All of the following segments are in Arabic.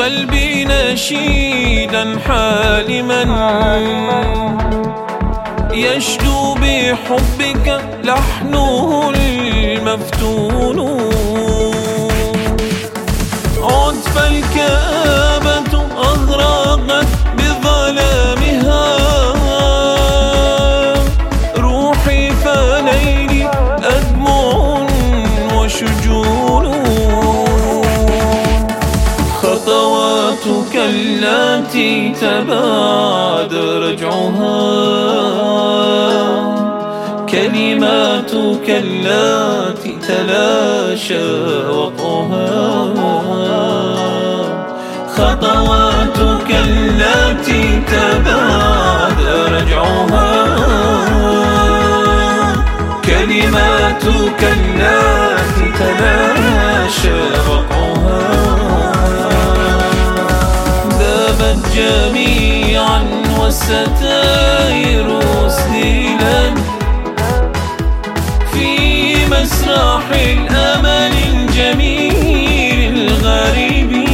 قلبي نشيدا حالما يشدو بحبك لحنه المفتون. عد فالكآبة أغرقت بظلامها روحي فليلي أدمع وشجون. خطواتك التي تبادر رجعها كلماتك التي تلاشى وقعها. خطواتك التي تبادر رجعها كلماتك التي تلاشى وقعها. ذابت جميعا والستائر أسدلت في مسرح الأمل الجميل الغريب.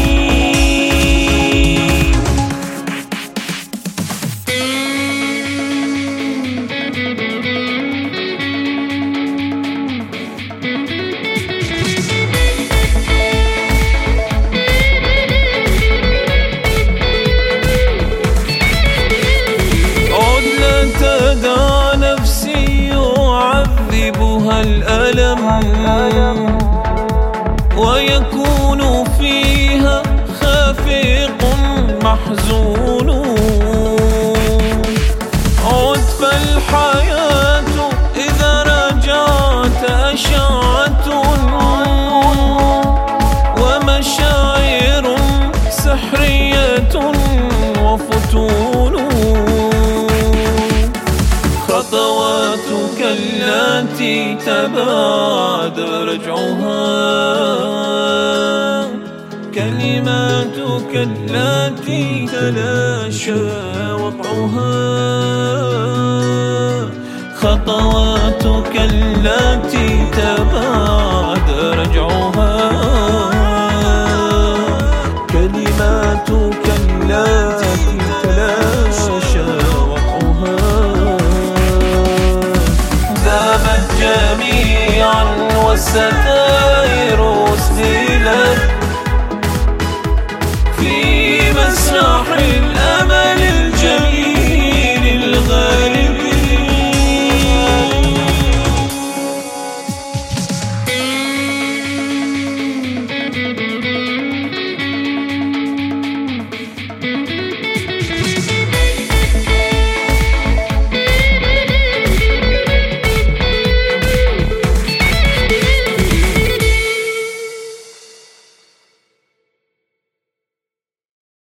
الألم ويكون فيها خافق محزون. عد فالحياة إذا رجعت أشعة ومشاعر سحرية وفتون. خطواتك التي تبادر رجعها كلماتك التي تلاشى وقعها. خطواتك التي تبادر